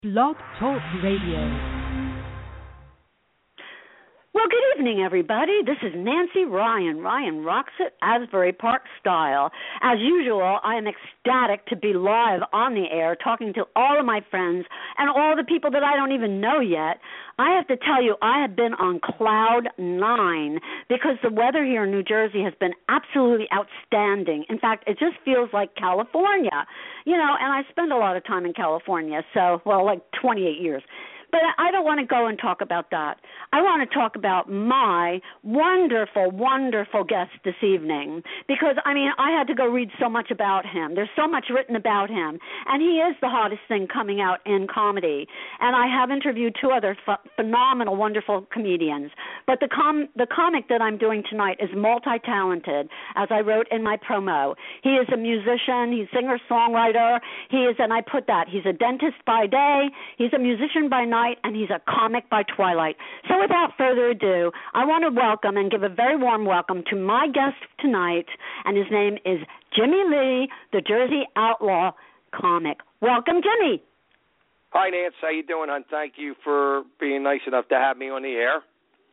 Blog Talk Radio. Well, good evening, everybody. This is Nancy Ryan. Ryan rocks it Asbury Park style. As usual, I am ecstatic to be live on the air talking to all of my friends and all the people that I don't even know yet. I have to tell you, I have been on cloud nine because the weather here in New Jersey has been absolutely outstanding. In fact, it just feels like California, and I spend a lot of time in California, like 28 years. But I don't want to go and talk about that. I want to talk about my wonderful, wonderful guest this evening because, I had to go read so much about him. There's so much written about him, and he is the hottest thing coming out in comedy. And I have interviewed two other phenomenal, wonderful comedians. But the comic that I'm doing tonight is multi-talented, as I wrote in my promo. He is a musician. He's a singer-songwriter. And I put that. He's a dentist by day. He's a musician by night. And he's a comic by twilight. So without further ado, I want to welcome and give a very warm welcome to my guest tonight, and his name is Jimmy Lee, the Jersey Outlaw comic. Welcome, Jimmy. Hi, Nance. How you doing, hon? Thank you for being nice enough to have me on the air.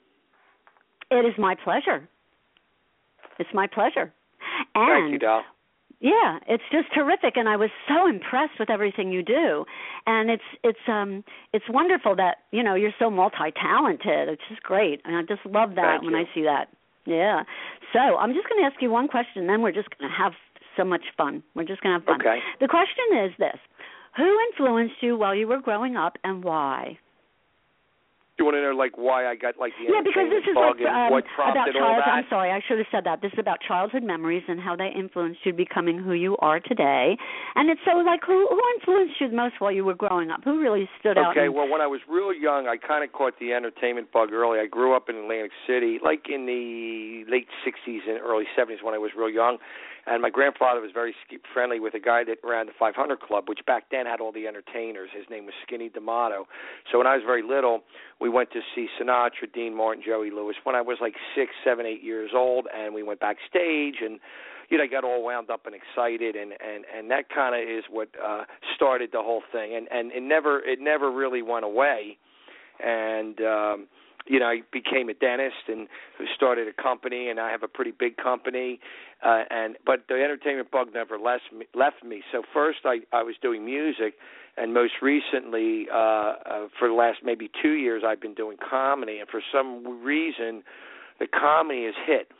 It is my pleasure. It's my pleasure. And thank you, doll. Yeah, it's just terrific, and I was so impressed with everything you do. And it's wonderful that you're so multi-talented. It's just great, and I just love that when I see that. Yeah. So I'm just going to ask you one question, and then we're just going to have so much fun. We're just going to have fun. Okay. The question is this: who influenced you while you were growing up, and why? You want to know why I got the because this is bug and what prompted about all that? I'm sorry, I should have said that. This is about childhood memories and how they influenced you becoming who you are today. And it's so who influenced you most while you were growing up? Who really stood out? Okay, well, when I was real young, I kind of caught the entertainment bug early. I grew up in Atlantic City, in the late 60s and early 70s when I was real young. And my grandfather was very friendly with a guy that ran the 500 Club, which back then had all the entertainers. His name was Skinny D'Amato. So when I was very little, we went to see Sinatra, Dean Martin, Joey Lewis when I was 6, 7, 8 years old, and we went backstage, and I got all wound up and excited, and that kind of is what started the whole thing, and it never really went away, and I became a dentist and started a company, and I have a pretty big company, but the entertainment bug never left me. So first I was doing music, and most recently, for the last maybe 2 years, I've been doing comedy, and for some reason, the comedy is hit.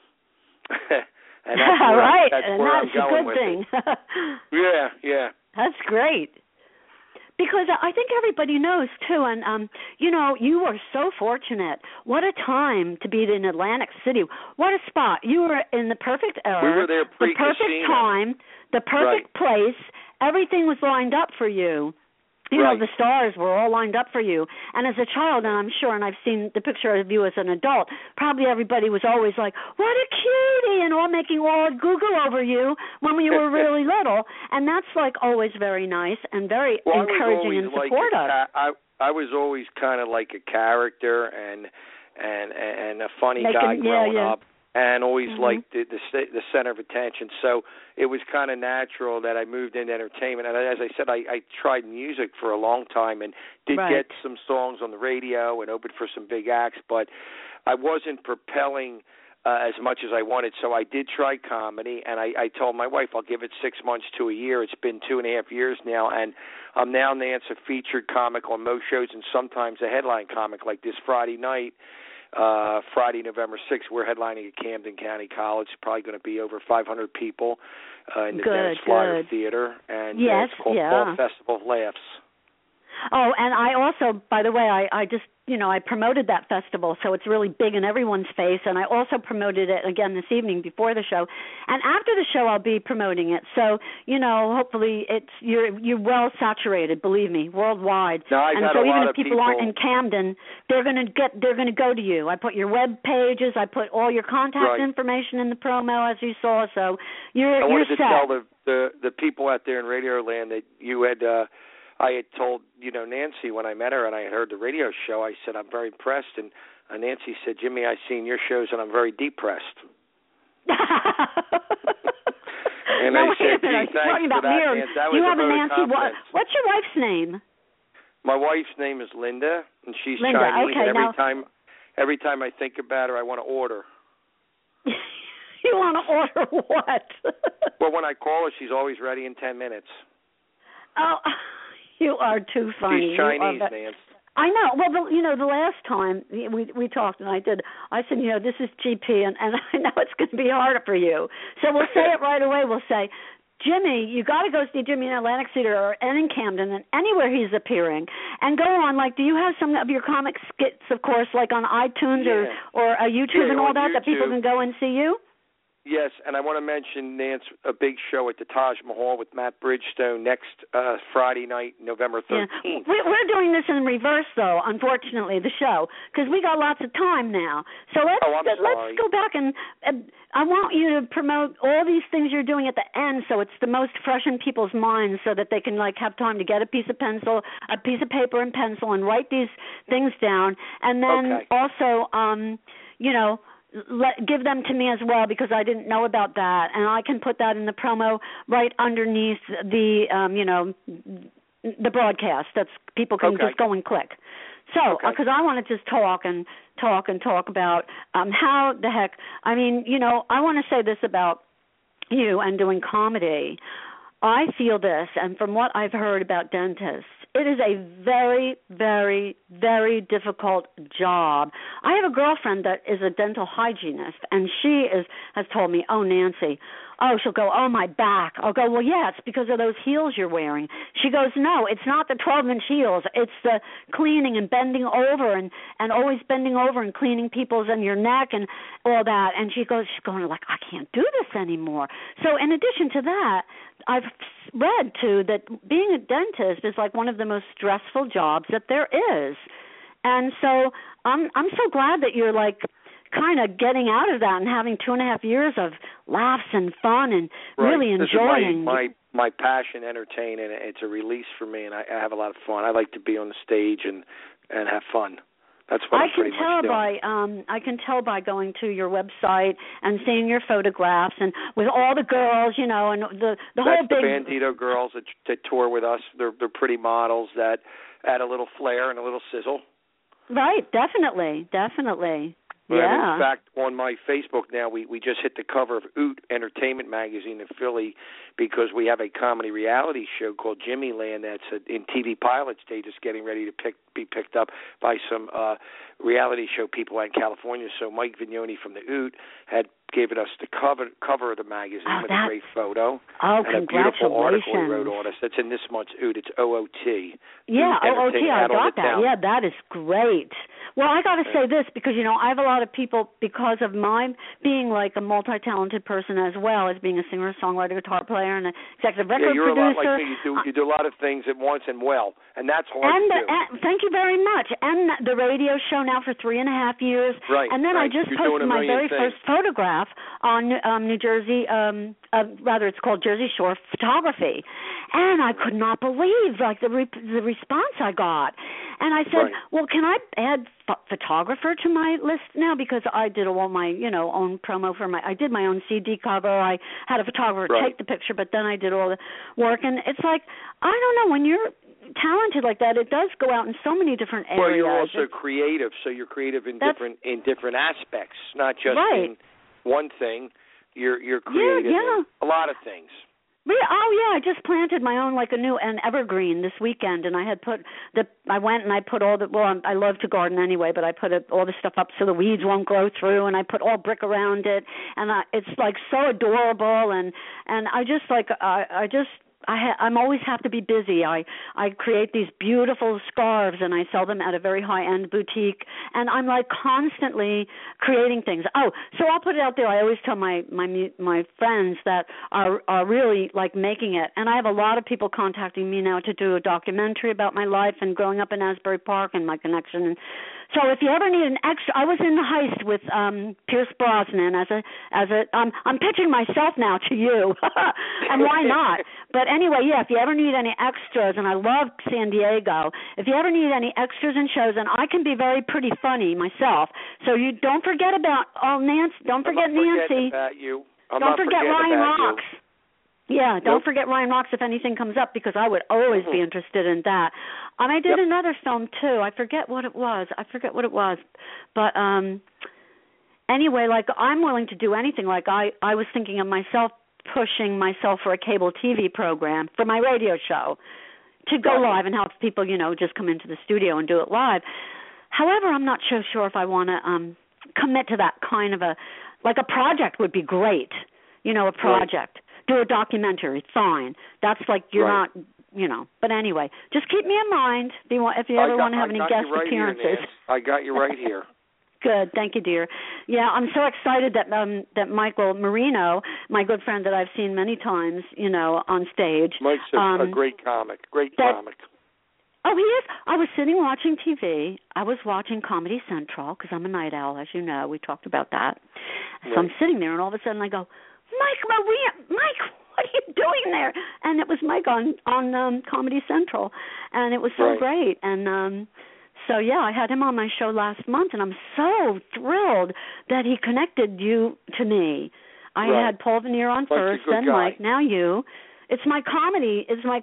And that's where, right, that's and where that's I'm going a good thing. Yeah. That's great. Because I think everybody knows, too, and, you were so fortunate. What a time to be in Atlantic City. What a spot. You were in the perfect era. We were there pre-casino. The perfect time, the perfect place. Everything was lined up for you. The stars were all lined up for you. And as a child, and I'm sure, and I've seen the picture of you as an adult, probably everybody was always like, what a cutie, and all making all Google over you when you were really little. And that's always very nice and very encouraging and supportive. I was always kind of like a character and a funny guy growing up. And always liked the center of attention. So it was kind of natural that I moved into entertainment. And as I said, I tried music for a long time and did get some songs on the radio and opened for some big acts, but I wasn't propelling as much as I wanted. So I did try comedy, and I told my wife I'll give it 6 months to a year. It's been 2.5 years now, and I'm now, Nance, a featured comic on most shows and sometimes a headline comic like this Friday night. Friday, November 6th, we're headlining at Camden County College. It's probably going to be over 500 people in the Dennis Flyer Theater, and it's called Fall Festival of Laughs. Oh, and I also, by the way, I just, I promoted that festival, so it's really big in everyone's face, and I also promoted it again this evening before the show. And after the show, I'll be promoting it. So, hopefully you're well saturated, believe me, worldwide. No, and so even if people aren't in Camden, they're going to go to you. I put your web pages, I put all your contact information in the promo, as you saw. So you're set. I wanted to tell the people out there in Radio Land that you had I had told, Nancy when I met her and I had heard the radio show, I said, I'm very impressed. And Nancy said, Jimmy, I've seen your shows and I'm very depressed. And no, I said, gee, thanks for that, Nancy. That was you have a Nancy. What's your wife's name? My wife's name is Linda, and she's Linda, Chinese. okay, And every time I think about her, I want to order. You want to order what? Well, when I call her, she's always ready in 10 minutes. Oh, you are too funny. She's Chinese, Nance. I know. Well, the last time we talked, and I said, this is GP, and I know it's going to be harder for you. So we'll say it right away. We'll say, Jimmy, you got to go see Jimmy in Atlantic City and in Camden and anywhere he's appearing. And go on, like, do you have some of your comic skits, of course, like on iTunes or YouTube and all that people can go and see you? Yes, and I want to mention, Nance, a big show at the Taj Mahal with Matt Bridgestone next Friday night, November 13th. Yeah. We're doing this in reverse, though, unfortunately, the show, because we got lots of time now. So let's go back and I want you to promote all these things you're doing at the end so it's the most fresh in people's minds so that they can, like, have time to get a piece of paper and pencil and write these things down. And then also, give them to me as well because I didn't know about that, and I can put that in the promo right underneath the the broadcast. That's people can just go and click. So because I want to just talk about how the heck. I mean, I want to say this about you and doing comedy. I feel this, and from what I've heard about dentists, it is a very, very, very difficult job. I have a girlfriend that is a dental hygienist, and she has told me, oh, Nancy, she'll go, oh, my back. I'll go, well, yeah, it's because of those heels you're wearing. She goes, no, it's not the 12-inch heels. It's the cleaning and bending over and always bending over and cleaning people's and your neck and all that. And she's going like, I can't do this anymore. So in addition to that, I've read, too, that being a dentist is like one of the most stressful jobs that there is. And so I'm so glad that you're like kind of getting out of that and having 2.5 years of laughs and fun and really enjoying. This is my passion, entertaining. It's a release for me, and I have a lot of fun. I like to be on the stage and have fun. That's what I'm pretty much doing. I can tell by going to your website and seeing your photographs and with all the girls, and the whole big. That's the Bandito girls that tour with us. They're pretty models that add a little flair and a little sizzle. Right, definitely. Yeah. In fact, on my Facebook now, we just hit the cover of Oot Entertainment Magazine in Philly because we have a comedy reality show called Jimmy Land that's in TV pilot stage. It's getting ready to be picked up by some reality show people out in California. So Mike Vignoni from the Oot had given us the cover of the magazine with a great photo and a beautiful article he wrote on us. That's in this month's Oot. It's OOT. Yeah, OOT, I got that. Yeah, that is great. Well, I got to say this because, I have a lot of people, because of my being like a multi-talented person as well as being a singer, songwriter, guitar player, and an executive record producer. Yeah, you're a lot like me. You do a lot of things at once and well, and that's hard to do. Thank you very much. And the radio show now for 3.5 years. Right. And then I just posted my very first photograph on New Jersey, it's called Jersey Shore Photography. And I could not believe, like, the response I got. And I said, well, can I add photographer to my list now? Because I did all my, own promo I did my own CD cover. I had a photographer take the picture, but then I did all the work. And it's like, I don't know, when you're talented like that, it does go out in so many different areas. Well, you're also creative, so you're creative in different aspects, not just in one thing. You're creative in a lot of things. I just planted my own, like an evergreen this weekend, and I went and I put all I love to garden anyway, but I put all the stuff up so the weeds won't grow through, and I put all brick around it, and it's like so adorable, and I just like, I'm always have to be busy. I create these beautiful scarves and I sell them at a very high-end boutique, and I'm like constantly creating things. Oh, so I'll put it out there. I always tell my friends that are really like making it, and I have a lot of people contacting me now to do a documentary about my life and growing up in Asbury Park and my connection. And so if you ever need an extra, I was in The Heist with Pierce Brosnan I'm pitching myself now to you, and why not? But anyway, if you ever need any extras, and I love San Diego, if you ever need any extras and shows, and I can be pretty funny myself, so you don't forget about Nancy. Don't forget Nancy. About you. Don't forget Ryan Rocks. Yeah, don't forget Ryan Rocks if anything comes up, because I would always be interested in that. And I did another film too. I forget what it was. But anyway, like, I'm willing to do anything. Like, I was thinking of myself pushing myself for a cable TV program for my radio show to go live and help people, just come into the studio and do it live. However, I'm not so sure if I want to commit to that kind of a project would be great, a project. Right. Do a documentary, fine. That's like you're not, But anyway, just keep me in mind if you ever want to have any guest appearances. I got you right here. Good, thank you, dear. Yeah, I'm so excited that Michael Marino, my good friend that I've seen many times, on stage. Mike's a great comic. Oh, he is. I was sitting watching TV. I was watching Comedy Central because I'm a night owl, as you know. We talked about that. So I'm sitting there, and all of a sudden I go, Mike, what are you doing there? And it was Mike on Comedy Central, and it was so great. And so, yeah, I had him on my show last month, and I'm so thrilled that he connected you to me. I had Paul Veneer on first, then Mike, now you. It's my comedy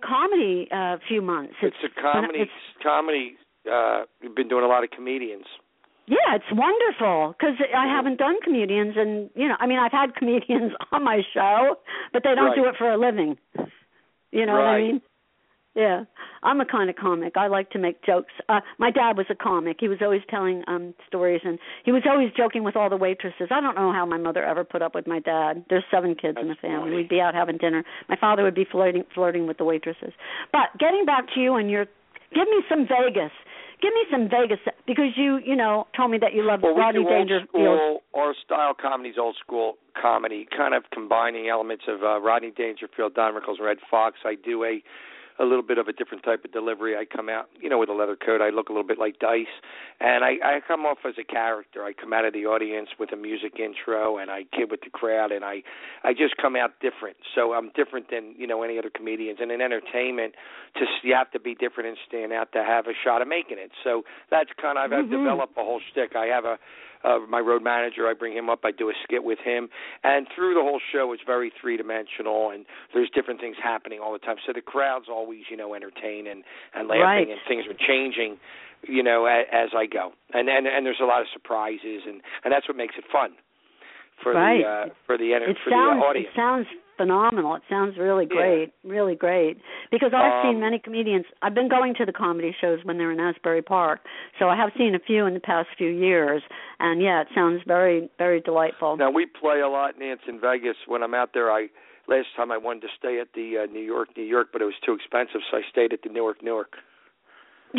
few months. It's a comedy. You've been doing a lot of comedians. Yeah, it's wonderful because I haven't done comedians, and I've had comedians on my show, but they don't do it for a living. You know what I mean? Yeah, I'm a kind of comic. I like to make jokes. My dad was a comic. He was always telling stories, and he was always joking with all the waitresses. I don't know how my mother ever put up with my dad. There's 7 kids in the family. We'd be out having dinner. My father would be flirting with the waitresses. But getting back to you and give me some Vegas. Give me some Vegas, because you told me that you love Rodney Dangerfield. Our style comedy is old school comedy, kind of combining elements of Rodney Dangerfield, Don Rickles, Red Fox. I do a little bit of a different type of delivery. I come out, with a leather coat. I look a little bit like Dice, and I come off as a character. I come out of the audience with a music intro, and I kid with the crowd, and I just come out different. So I'm different than any other comedians. And in entertainment, you have to be different and stand out to have a shot of making it. So that's kind of I've developed a whole shtick. I have my road manager, I bring him up, I do a skit with him, and through the whole show it's very three-dimensional, and there's different things happening all the time. So the crowd's always, entertained and laughing, and things are changing, as I go. And there's a lot of surprises, and that's what makes it fun for the audience. It sounds phenomenal. It sounds really great, really great. Because I've seen many comedians. I've been going to the comedy shows when they're in Asbury Park, so I have seen a few in the past few years. And it sounds very, very delightful. Now we play a lot, Nance, in Vegas. When I'm out there, last time I wanted to stay at the New York, but it was too expensive, so I stayed at the Newark. And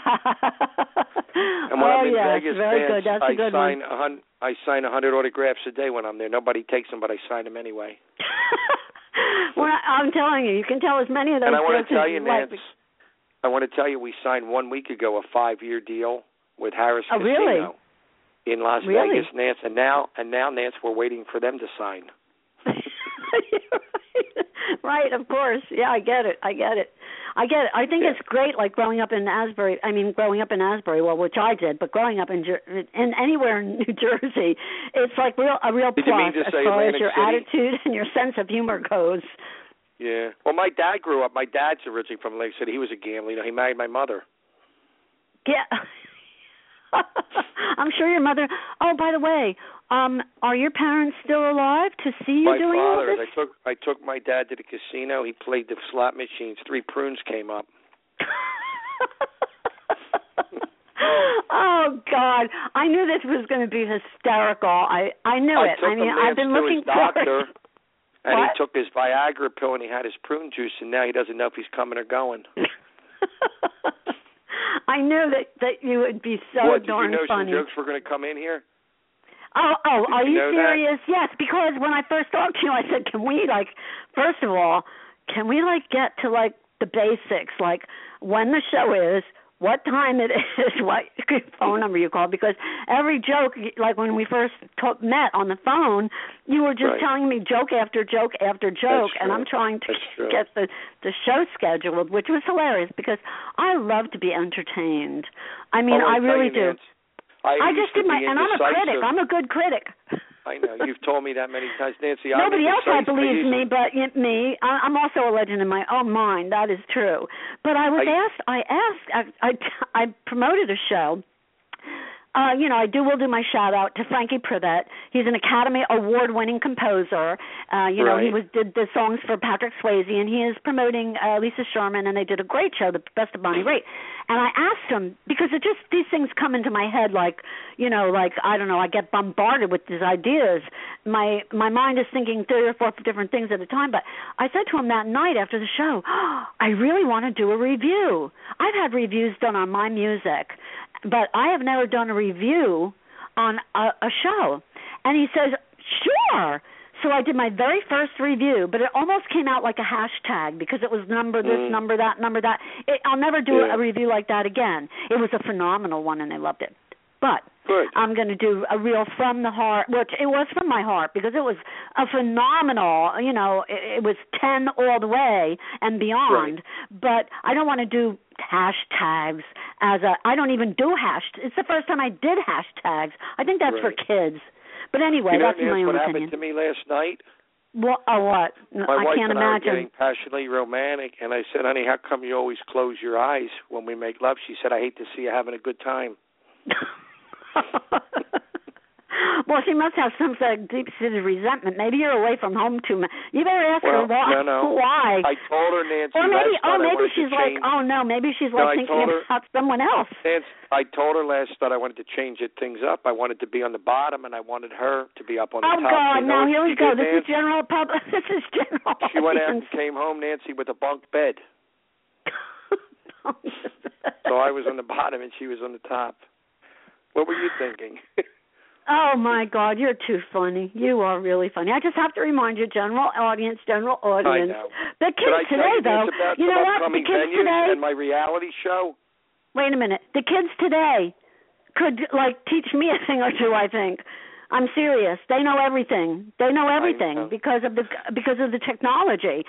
when I'm in Vegas, very good. That's a good one. I sign 100 autographs a day when I'm there. Nobody takes them, but I sign them anyway. Well, I'm telling you, you can tell as many of those. And I want to tell you, Nance, we signed 1 week ago a 5-year deal with Harris Casino in Las Vegas, Nance. And now, Nance, we're waiting for them to sign. Right, of course. Yeah, I get it. I think it's great, like growing up in Asbury, well, which I did, but growing up in anywhere in New Jersey, it's like a real plus as far as your attitude and your sense of humor goes. Yeah. Well, my dad's originally from Atlantic City. He was a gambler. He married my mother. Yeah. I'm sure your mother. Oh, by the way, are your parents still alive to see you doing all this? My father. I took my dad to the casino. He played the slot machines. 3 prunes came up. Oh God! I knew this was going to be hysterical. I knew it. I've been looking for it. And he took his Viagra pill and he had his prune juice, and now he doesn't know if he's coming or going. I knew that you would be so darn funny. Did you know some jokes were going to come in here? Oh, are you serious? That? Yes, because when I first talked to you, I said, first of all, can we get to the basics, like when the show is, what time it is, what phone number you call? Because every joke, like when we first met on the phone, you were just telling me joke after joke after joke, and I'm trying to get the show scheduled, which was hilarious because I love to be entertained. I mean, I really do. I just did and I'm a critic. I'm a good critic. I know. You've told me that many times, Nancy. Nobody else believes me, but me. I'm also a legend in my own mind. That is true. But I promoted a show. I will do my shout out to Frankie Privett. He's an Academy Award-winning composer. He did the songs for Patrick Swayze, and he is promoting Lisa Sherman, and they did a great show, The Best of Bonnie Raitt. And I asked him, because these things come into my head like I don't know, I get bombarded with these ideas. My mind is thinking 3 or 4 different things at a time. But I said to him that night after the show, I really want to do a review. I've had reviews done on my music, but I have never done a review on a show. And he says, sure. So I did my very first review, but it almost came out like a hashtag because it was number this, number that, number that. I'll never do a review like that again. It was a phenomenal one, and they loved it. But I'm going to do a real from the heart, which it was from my heart because it was a phenomenal, it was 10 all the way and beyond. Right. But I don't want to do hashtags I don't even do hashtags. It's the first time I did hashtags. I think that's for kids. But anyway, that's my own opinion. What happened to me last night? What? My I wife can't and imagine. I were getting passionately romantic, and I said, honey, how come you always close your eyes when we make love? She said, I hate to see you having a good time. Well, she must have some sort of deep-seated resentment. Maybe you're away from home too much. You better ask her why. I told her, Nancy. Or maybe she's like, maybe she's thinking about someone else. Nancy, I told her last night I wanted to change things up. I wanted to be on the bottom, and I wanted her to be up on the top. Oh God! Now here we go. This is general public. This is general. She went out and came home, Nancy, with a bunk bed. So I was on the bottom, and she was on the top. What were you thinking? Oh, my God, you're too funny. You are really funny. I just have to remind you, general audience. I know. The kids today, though, you know what? The kids today. And my reality show. Wait a minute. The kids today could, teach me a thing or two, I think. I'm serious. They know everything. Because of the technology.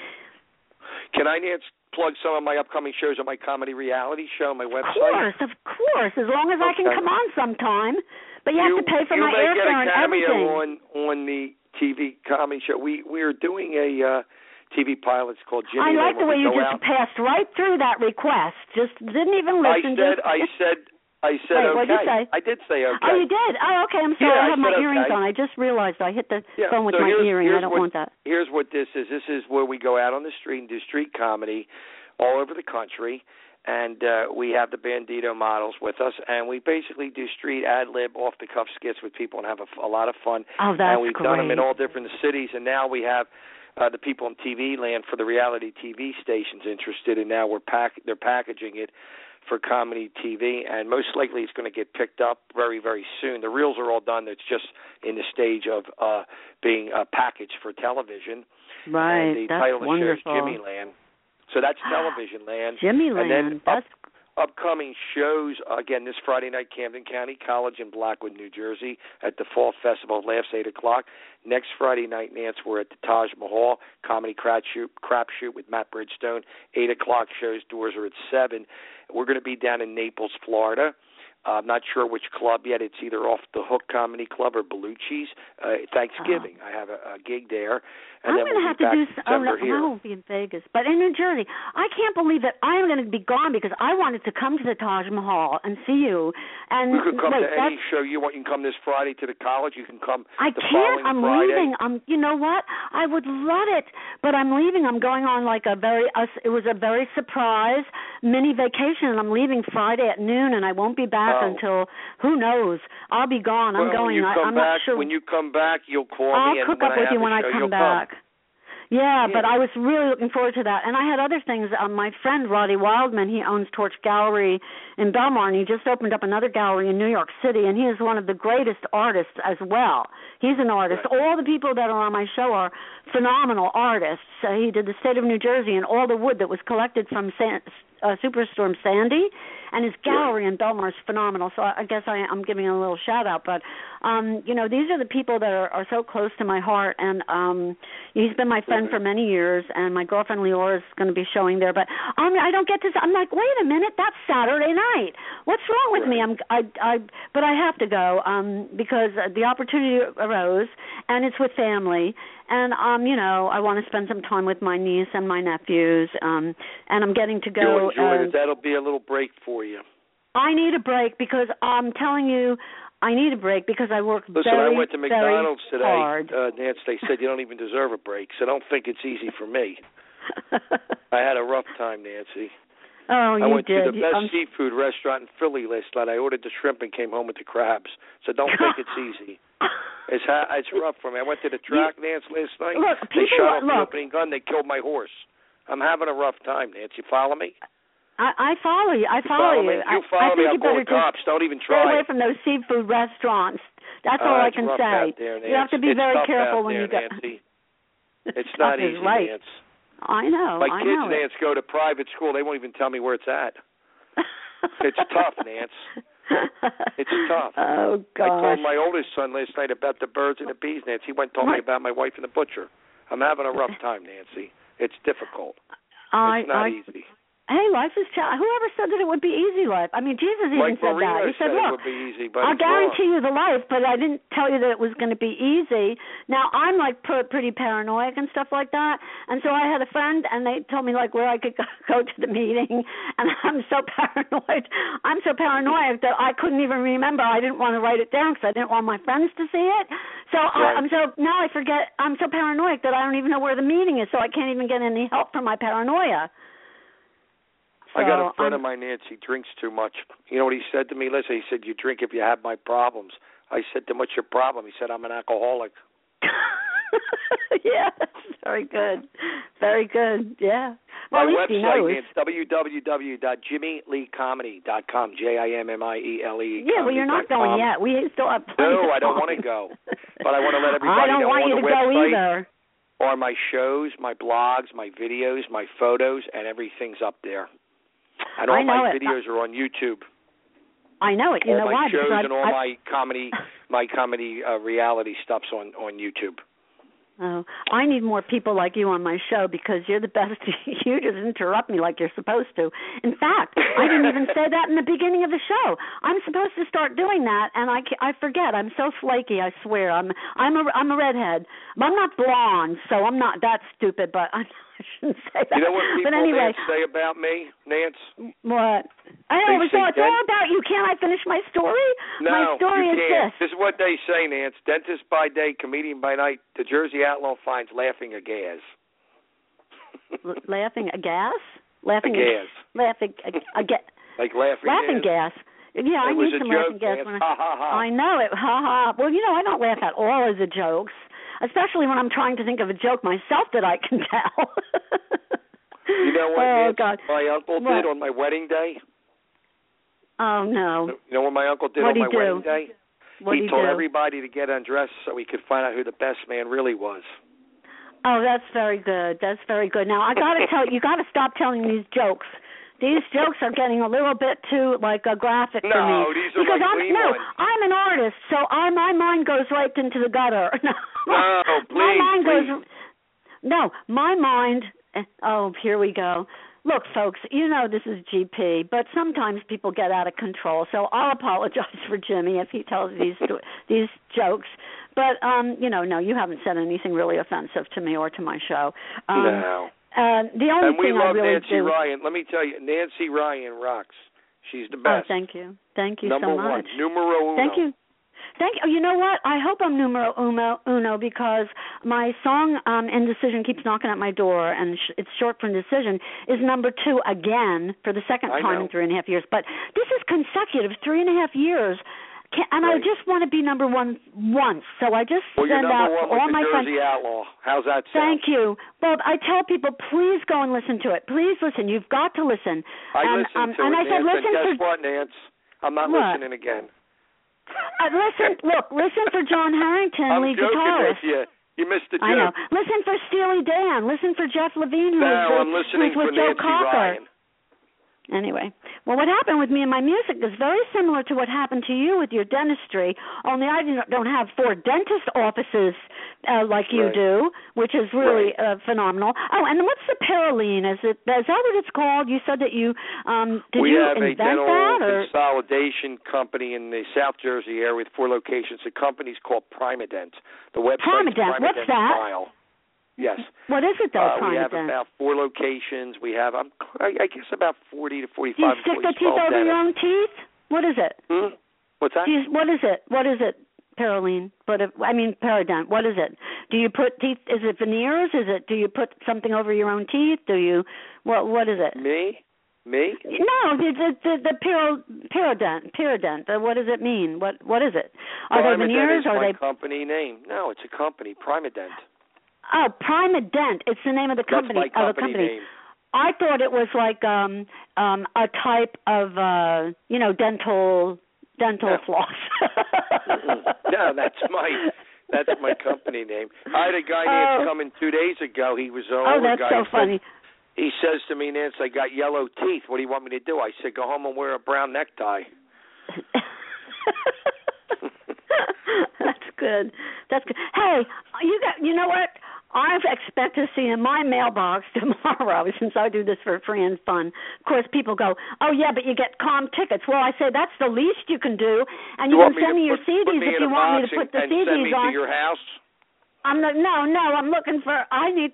Can I, Nancy, plug some of my upcoming shows on my comedy reality show, my website? Of course. As long as I can come on sometime. But you have to pay for my airfare and everything. You may get a cameo on the TV comedy show. We're doing a TV pilot. It's called Jimmy. I like the way you just passed right through that request. Just didn't even listen. I said Wait, okay. What did you say? I did say okay. Oh, you did? Oh, okay. I'm sorry. I have my earrings on. I just realized I hit the phone with my earring. I don't want that. Here's what this is. This is where we go out on the street and do street comedy all over the country. And we have the Bandito models with us, and we basically do street ad-lib, off-the-cuff skits with people and have a lot of fun. Oh, that's great. And we've done them in all different cities, and now we have the people in TV land for the reality TV stations interested, and now they're packaging it for comedy TV, and most likely it's going to get picked up very, very soon. The reels are all done. It's just in the stage of being packaged for television. Right, and the that's title of the show is wonderful. Jimmy Land. So that's Television Land. Jimmy Land. And then upcoming shows, again, this Friday night, Camden County College in Blackwood, New Jersey, at the Fall Festival of Laughs, 8 o'clock. Next Friday night, Nance, we're at the Taj Mahal Comedy Crap Shoot with Matt Bridgestone. 8 o'clock shows. Doors are at 7. We're going to be down in Naples, Florida. I'm not sure which club yet. It's either Off the Hook Comedy Club or Bellucci's. Thanksgiving, I have a gig there. And I'm going to have to do I won't be in Vegas, but in New Jersey. I can't believe that I'm going to be gone because I wanted to come to the Taj Mahal and see you. And you can come to any show you want. You can come this Friday to the college. You can come the following I'm Friday. leaving. You know what? I would love it, but I'm leaving. I'm going on it was a very surprise mini vacation, and I'm leaving Friday at noon, and I won't be back until, who knows? I'll be gone. I'm going. I'm not sure. When you come back, you'll call me. I'll hook up with you when I come back. Yeah, but I was really looking forward to that. And I had other things. My friend, Roddy Wildman, he owns Torch Gallery in Belmar, and he just opened up another gallery in New York City, and he is one of the greatest artists as well. He's an artist. Right. All the people that are on my show are phenomenal artists. He did the state of New Jersey and all the wood that was collected from Superstorm Sandy, and his gallery in Belmar is phenomenal. So I guess I'm giving him a little shout out. But these are the people that are so close to my heart, and he's been my friend for many years. And my girlfriend Leora is going to be showing there. But I don't get to. I'm like, wait a minute, that's Saturday night. What's wrong with me? But I have to go because the opportunity arose, and it's with family. And I want to spend some time with my niece and my nephews, and I'm getting to go. You'll enjoy it. That'll be a little break for you. I need a break because I'm telling you, I need a break because I work Listen, very, I went to McDonald's today, hard. Nance. They said you don't even deserve a break, so don't think it's easy for me. I had a rough time, Nancy. Oh, you did. I went to the best seafood restaurant in Philly last night. I ordered the shrimp and came home with the crabs. So don't think it's easy. It's rough for me. I went to the track, Nance, last night. They shot off the opening gun. They killed my horse. I'm having a rough time, Nance. You follow me? I follow you. I follow you. You follow me. I'll call the cops. Don't even try. Stay away from those seafood restaurants. That's all I can say. There, you have to be very careful when you go. Nancy. It's not easy, right. Nance. I know. My kids, Nance, go to private school. They won't even tell me where it's at. It's tough, Nance. It's tough. Oh, gosh. I told my oldest son last night about the birds and the bees, Nancy. He went and told me about my wife and the butcher. I'm having a rough time, Nancy. It's difficult. It's not easy. Hey, life is challenging. Whoever said that it would be easy, life? I mean, Jesus even said that. He said, look, it would be easy, but I'll guarantee you the life, but I didn't tell you that it was going to be easy. Now, I'm, like, pretty paranoid and stuff like that, and so I had a friend, and they told me, like, where I could go to the meeting, and I'm so paranoid. I'm so paranoid that I couldn't even remember. I didn't want to write it down because I didn't want my friends to see it. So right. Now I forget. I'm so paranoid that I don't even know where the meeting is, so I can't even get any help from my paranoia. I got a friend of mine, Nancy, drinks too much. You know what he said to me? Listen, he said, you drink if you have my problems. I said to him, what's your problem? He said, I'm an alcoholic. Yeah, very good. Very good, yeah. Well, my website is www.jimmyleecomedy.com, JIMMIELE. Yeah, well, you're not going yet. We still have plenty No, I don't want to go. But I want to let everybody know on the website are my shows, my blogs, my videos, my photos, and everything's up there. And all my videos are on YouTube. I know it. You know why? All my shows and all my comedy reality stuff's on YouTube. Oh, I need more people like you on my show because you're the best. You just interrupt me like you're supposed to. In fact, I didn't even say that in the beginning of the show. I'm supposed to start doing that, and I forget. I'm so flaky. I swear. I'm a redhead. I'm not blonde, so I'm not that stupid. But I shouldn't say that. You know what people anyway, say about me, Nance? What? I know. So it's all about you. Can't I finish my story? No, my story you can't. This is what they say, Nance. Dentist by day, comedian by night. The Jersey Outlaw finds laughing aghast. Laughing aghast? Laughing aghast. Laughing aghast. Like laughing gas. Yeah, I need some laughing gas. I know it. Ha ha. Well, I don't laugh at all as a jokes, especially when I'm trying to think of a joke myself that I can tell. You know what God. My uncle did on my wedding day? Oh, no. You know what my uncle did on my wedding day? He told everybody to get undressed so he could find out who the best man really was. Oh, that's very good. That's very good. Now, I got to tell you, got to stop telling these jokes. These jokes are getting a little bit too graphic for me. No, these are because my clean ones. I'm an artist, so my mind goes right into the gutter. My mind. Oh, here we go. Look, folks, this is GP, but sometimes people get out of control. So I'll apologize for Jimmy if he tells these jokes. But no, you haven't said anything really offensive to me or to my show. No. The only thing I really Nancy Ryan. Let me tell you, Nancy Ryan rocks. She's the best. Oh, thank you. Thank you Number so much. one. Numero uno. Thank you. You know what? I hope I'm numero uno because my song Indecision keeps knocking at my door, and it's short for Indecision, is number 2 again for the second time in 3.5 years. But this is consecutive, 3.5 years. And I just want to be number 1 once, so I just send out all my friends. Jersey Outlaw. How's that sound? Thank you. Well, I tell people, please go and listen to it. Please listen. You've got to listen. I listened to it, and I said, Nance, and guess what, Nance? I'm not listening again. Listen for John Harrington, lead guitarist. With you. You missed the joke. I know. Listen for Steely Dan. Listen for Jeff Levine, I'm listening who's with for Joe Nancy Cocker. Ryan. Anyway, well, what happened with me and my music is very similar to what happened to you with your dentistry, only I don't have 4 dentist offices like you do, which is really phenomenal. Oh, and what's the Paraline? Is that what it's called? You said that you we you have invent a dental that, or? consolidation company in the South Jersey area with 4 locations. The company's called Primadent. The website is Primadent. What's that? Style. Yes. What is it, though, we have about 4 locations. We have, I guess, about 40 to 45 employees. Do you stick the teeth over your own teeth? What is it? What's that? What is it? What is it, Paraline? Paradent. What is it? Do you put teeth? Is it veneers? Do you put something over your own teeth? Do you? What is it? Me? No, the Paradent. What does it mean? What is it? Are they veneers? Are they company name? No, it's a company, Primadent. Oh, Primadent. It's the name of the company. That's my company name. I thought it was like a type of dental floss. No, that's my company name. I had a guy Nance come in 2 days ago. He was an older guy. Oh, that's so funny. He says to me, Nance, I got yellow teeth. What do you want me to do? I said, go home and wear a brown necktie. That's good. Hey, you know what? I expect to see in my mailbox tomorrow, since I do this for free and fun. Of course, people go, oh, yeah, but you get comm tickets. Well, I say that's the least you can do, and you can send me your CDs if you want me to put the CDs send me on. To your house? I'm looking for,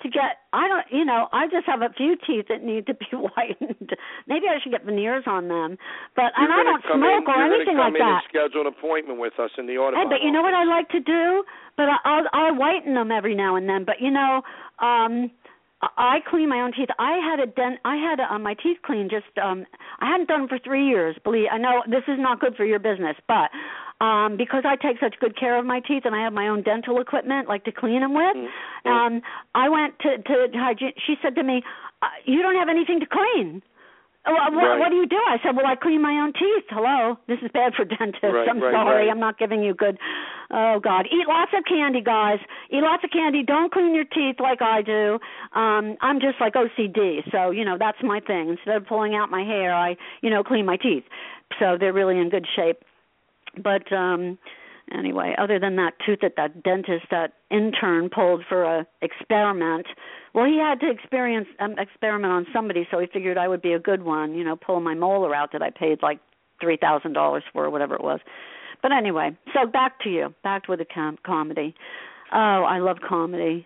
I just have a few teeth that need to be whitened. Maybe I should get veneers on them. But I don't smoke or anything like that. You're going to come in and schedule an appointment with us in the Audubon. Hey, but you know what I like to do? But I'll whiten them every now and then. But, I clean my own teeth. I had my teeth cleaned I hadn't done them for 3 years. I know this is not good for your business, but because I take such good care of my teeth and I have my own dental equipment, like to clean them with, I went to hygiene. She said to me, you don't have anything to clean. What do you do? I said, well, I clean my own teeth. Hello. This is bad for dentists. I'm sorry. I'm not giving you good. Oh, God. Eat lots of candy, guys. Eat lots of candy. Don't clean your teeth like I do. I'm just like OCD. So, that's my thing. Instead of pulling out my hair, I, clean my teeth. So they're really in good shape. But anyway, other than that tooth that dentist, that intern pulled for a experiment, well, he had to experiment on somebody, so he figured I would be a good one, pulling my molar out that I paid like $3,000 for or whatever it was. But anyway, so back to you, with the comedy. Oh, I love comedy.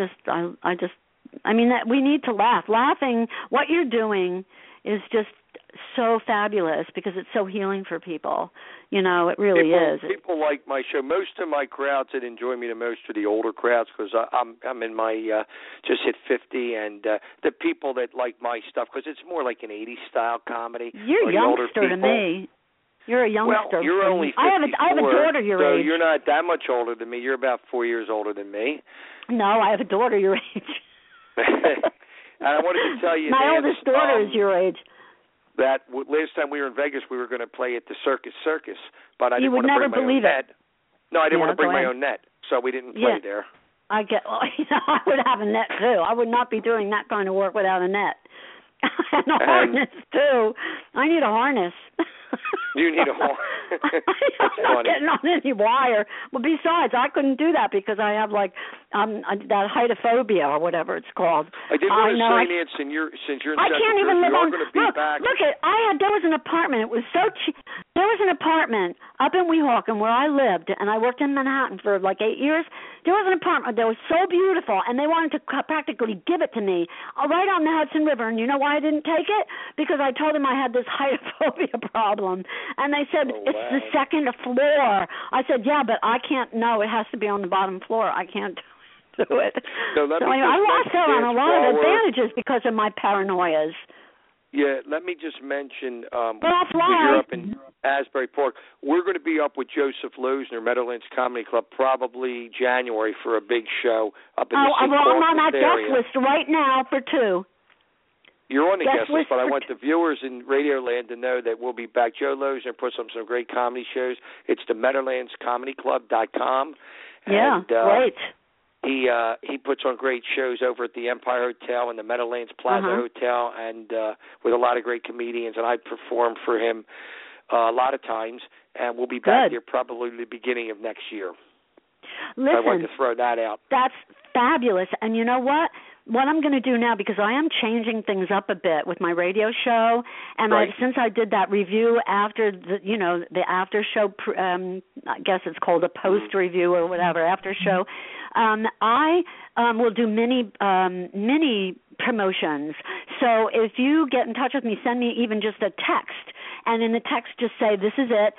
We need to laugh. Laughing, what you're doing is just so fabulous because it's so healing for people. It really is. People like my show. Most of my crowds that enjoy me the most are the older crowds because I'm in my just hit 50, and the people that like my stuff because it's more like an 80s style comedy. You're a youngster to me. You're a youngster. Well, you're only 54. I have a daughter your age. So you're not that much older than me. You're about 4 years older than me. No, I have a daughter your age. And I wanted to tell you, my oldest daughter is your age. That last time we were in Vegas, we were going to play at the Circus, but I didn't want to bring my own net. No, I didn't want to bring my own net, so we didn't play there. I would have a net too. I would not be doing that kind of work without a net. And a harness too. I need a harness. You need a harness. I'm not getting on any wire. Well, besides, I couldn't do that because I have that heightophobia or whatever it's called. I did want to say, Nancy, since you're in I can't even live on. Back. There was an apartment. It was so cheap. There was an apartment up in Weehawken where I lived, and I worked in Manhattan for like 8 years. There was an apartment that was so beautiful, and they wanted to practically give it to me right on the Hudson River. And you know why I didn't take it? Because I told them I had this heightophobia problem. And they said, it's the second floor. I said, yeah, but I can't. No, it has to be on the bottom floor. I can't do it. So I lost out on a lot of advantages because of my paranoias. Yeah, let me just mention, that's why you're up in Asbury Park. We're going to be up with Joseph Losner, Meadowlands Comedy Club, probably January for a big show up in the St. Paul I'm on that area. guest list right now for 2. You're on the guest list, but I want the viewers in Radio Land to know that we'll be back. Joe Losner puts on some great comedy shows. It's the MeadowlandsComedyClub.com. Yeah, great. he puts on great shows over at the Empire Hotel and the Meadowlands Plaza Hotel, and with a lot of great comedians. And I perform for him a lot of times, and we'll be back here probably the beginning of next year. Listen, I wanted to throw that out. That's fabulous. And you know what? What I'm going to do now, because I am changing things up a bit with my radio show, and since I did that review after the after show, I guess it's called a post review or whatever, after show, I will do mini promotions. So if you get in touch with me, send me even just a text, and in the text just say, this is it,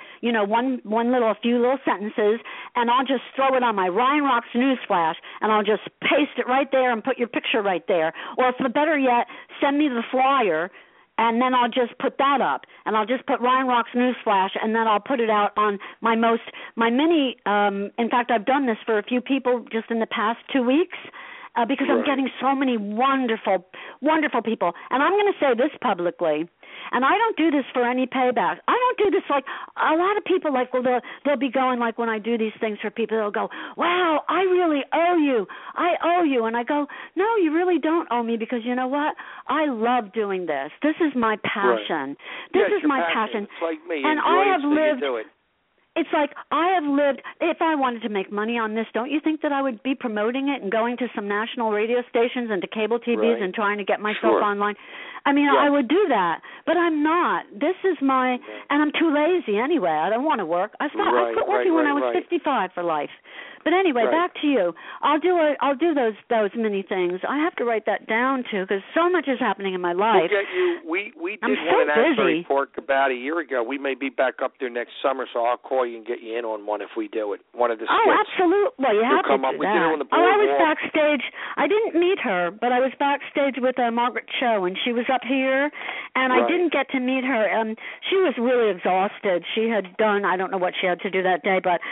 a few little sentences, and I'll just throw it on my Ryan Rocks newsflash, and I'll just paste it right there and put your picture right there. Or if better yet, send me the flyer, and then I'll just put that up, and I'll just put Ryan Rocks newsflash, and then I'll put it out on my mini. In fact, I've done this for a few people just in the past 2 weeks. Because I'm getting so many wonderful, wonderful people. And I'm going to say this publicly, and I don't do this for any payback. I don't do this like a lot of people, they'll be going, like when I do these things for people, they'll go, wow, I really owe you. I owe you. And I go, no, you really don't owe me, because you know what? I love doing this. This is my passion. This is my passion. It's like me. And I have lived. You do it. It's like I have lived, if I wanted to make money on this, don't you think that I would be promoting it and going to some national radio stations and to cable TVs and trying to get myself online? I mean, I would do that, but I'm not. This is and I'm too lazy anyway. I don't want to work. I quit working when I was 55 for life. But anyway, back to you. I'll do those many things. I have to write that down too, because so much is happening in my life. We'll get you. We did one in Asbury Park about a year ago. We may be back up there next summer, so I'll call you and get you in on one if we do it. One of the skits. Oh, absolutely. Well, you have to do that. I was backstage. I didn't meet her, but I was backstage with Margaret Cho, and she was up here, and I didn't get to meet her. She was really exhausted. She had done, I don't know what she had to do that day, but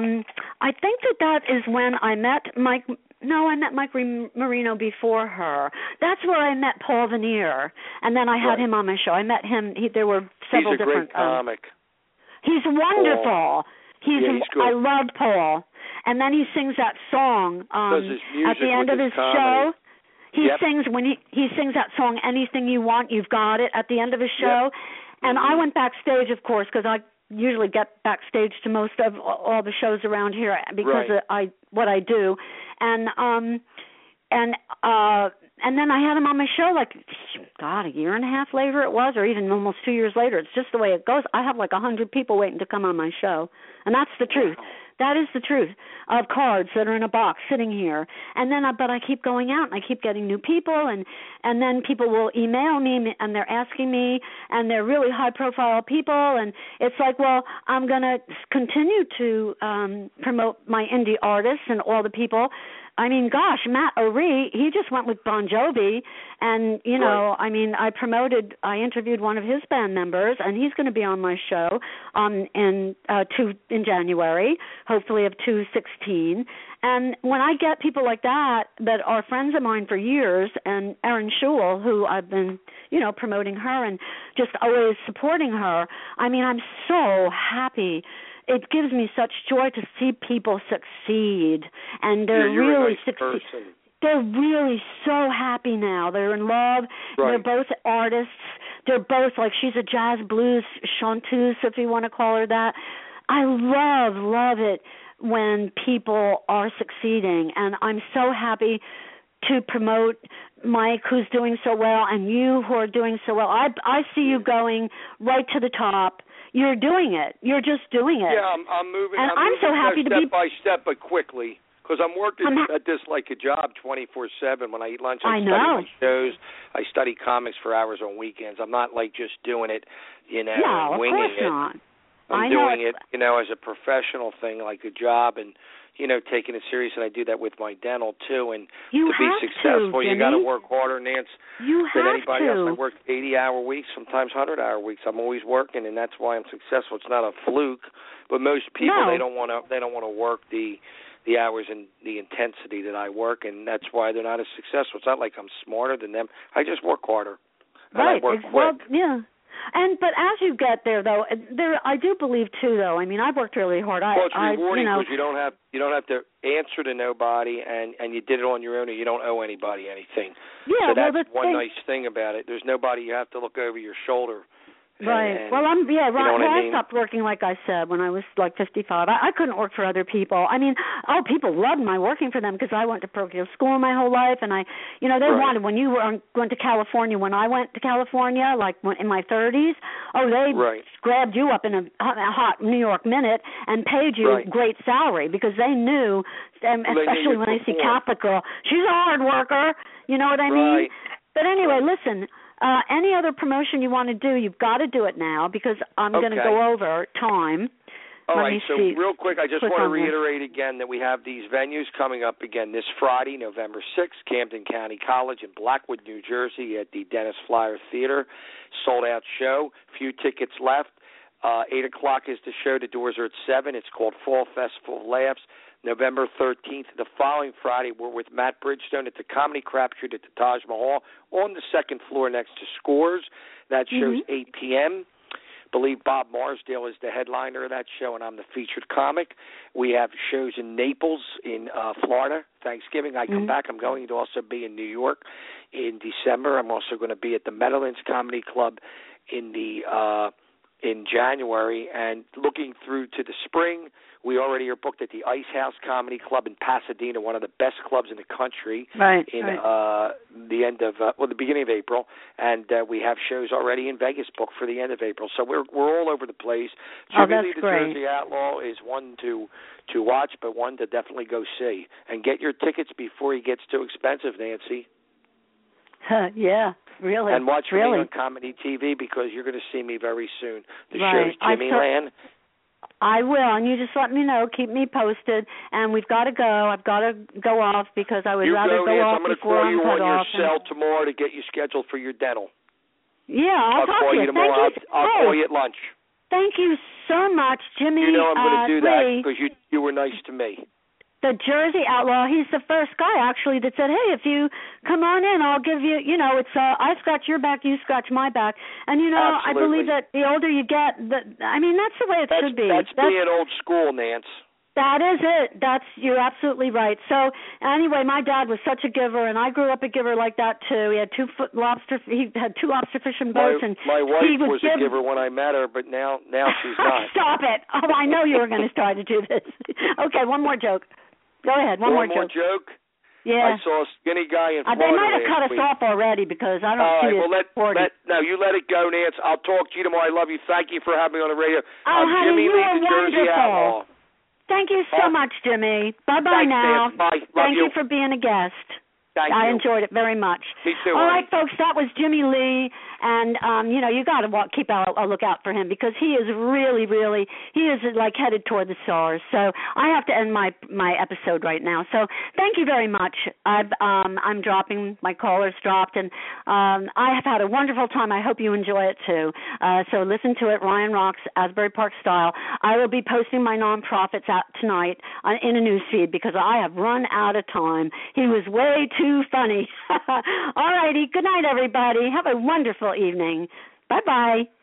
I think that is when I met Mike. No, I met Mike Marino before her. That's where I met Paul Vanier, and then I had him on my show. I met him. There were several different. He's a great comic. He's wonderful. Paul. He's good. I loved Paul. And then he sings that song at the end of his show. He sings he sings that song, "Anything You Want, You've Got It," at the end of his show. And I went backstage, of course, because I usually get backstage to most of all the shows around here because of what I do, and then I had him on my show a year and a half later it was, or even almost 2 years later. It's just the way it goes. I have 100 people waiting to come on my show, and that's the truth. That is the truth of cards that are in a box sitting here. And then, but I keep going out and I keep getting new people, and then people will email me and they're asking me, and they're really high-profile people, and it's like, well, I'm going to continue to promote my indie artists and all the people. I mean, gosh, Matt O'Ree, he just went with Bon Jovi, and, I interviewed one of his band members, and he's going to be on my show in January, hopefully of 2016. And when I get people like that are friends of mine for years, and Erin Schul, who I've been, promoting her and just always supporting her, I'm so happy. It gives me such joy to see people succeed, and they're really succeeding. They're really so happy now. They're in love. Right. They're both artists. They're both she's a jazz blues chanteuse, if you want to call her that. I love it when people are succeeding, and I'm so happy to promote Mike, who's doing so well, and you, who are doing so well. I see you going right to the top. You're doing it. You're just doing it. Yeah, I'm moving. And I'm so happy to be step by step, but quickly, because I'm working at this like a job 24/7. When I eat lunch, I study my shows. I study comics for hours on weekends. I'm not just doing it, no, winging of course it. Not. I'm doing it, as a professional thing, like a job, and taking it serious. And I do that with my dental too. And to be successful, you got to work harder, Nance, than anybody else. I work 80-hour weeks, sometimes 100-hour weeks. I'm always working, and that's why I'm successful. It's not a fluke, but most people they don't want to work the hours and the intensity that I work, and that's why they're not as successful. It's not like I'm smarter than them. I just work harder. And I work quick. Well, yeah. But as you get there, though, I do believe too, though. I mean, I've worked really hard. Well, it's rewarding because you don't have to answer to nobody, and you did it on your own, and you don't owe anybody anything. Yeah, so that's one nice thing about it. There's nobody you have to look over your shoulder. Right. Well, I stopped working, like I said, when I was like 55. I couldn't work for other people. I mean, people loved my working for them because I went to parochial school my whole life, and they wanted, when you went to California, when I went to California, like in my 30s, they grabbed you up in a hot New York minute and paid you great salary because they knew, especially when they see Catholic girl, she's a hard worker, you know what I mean? But anyway, listen, any other promotion you want to do, you've got to do it now because I'm going to go over time. All right, so real quick, I just want to reiterate again that we have these venues coming up again this Friday, November 6th, Camden County College in Blackwood, New Jersey at the Dennis Flyer Theater. Sold-out show, few tickets left. 8 o'clock is the show. The doors are at 7. It's called Fall Festival of Laughs. November 13th, the following Friday, we're with Matt Bridgestone at the Comedy Crapshoot at the Taj Mahal on the second floor next to Scores. That show's 8 p.m. I believe Bob Marsdale is the headliner of that show, and I'm the featured comic. We have shows in Naples, in Florida, Thanksgiving. I come back. I'm going to also be in New York in December. I'm also going to be at the Meadowlands Comedy Club in January, and looking through to the spring, we already are booked at the Ice House Comedy Club in Pasadena, one of the best clubs in the country, the beginning of April, and we have shows already in Vegas booked for the end of April. So we're all over the place. Jimmy Lee, the Jersey Outlaw, is one to watch, but one to definitely go see. And get your tickets before he gets too expensive, Nancy. Yeah, really. And watch me on Comedy TV because you're going to see me very soon. The show's Jimmy Land. I will, and you just let me know. Keep me posted, and we've got to go. I've got to go off because I would rather go off before I'm cut off. I'm going to call you on your cell tomorrow to get you scheduled for your dental. Yeah, I'll talk call to you tomorrow. I'll call you at lunch. Thank you so much, Jimmy. You know I'm going to do that Lee. because you were nice to me. The Jersey Outlaw, he's the first guy, actually, that said, hey, if you come on in, I'll give you, it's I scratch your back, you scratch my back. And, Absolutely. I believe that the older you get, that's the way it should be. That's being old school, Nance. That is it. You're absolutely right. So, anyway, my dad was such a giver, and I grew up a giver like that, too. He had two lobster fishing boats. My wife was a giver when I met her, but now she's not. Stop it. Oh, I know you were going to try to do this. Okay, one more joke. Go ahead, one more joke. Yeah. I saw a skinny guy in Florida. They might have cut us off already because I don't see it. No, you let it go, Nance. I'll talk to you tomorrow. I love you. Thank you for having me on the radio. Honey, Jimmy you Lee, are the Jersey Outlaw. Thank you so much, Jimmy. Bye-bye now. Bye. Thank you for being a guest. I enjoyed it very much. Me too. All right, folks, that was Jimmy Lee, and you got to keep a lookout for him because he is really, really, he is like headed toward the stars. So I have to end my episode right now. So thank you very much. I'm dropping, my caller's dropped, and I have had a wonderful time. I hope you enjoy it too. So listen to it, Ryan Rocks, Asbury Park Style. I will be posting my nonprofits out tonight in a news feed because I have run out of time. He was way too funny. All righty. Good night, everybody. Have a wonderful evening. Bye-bye.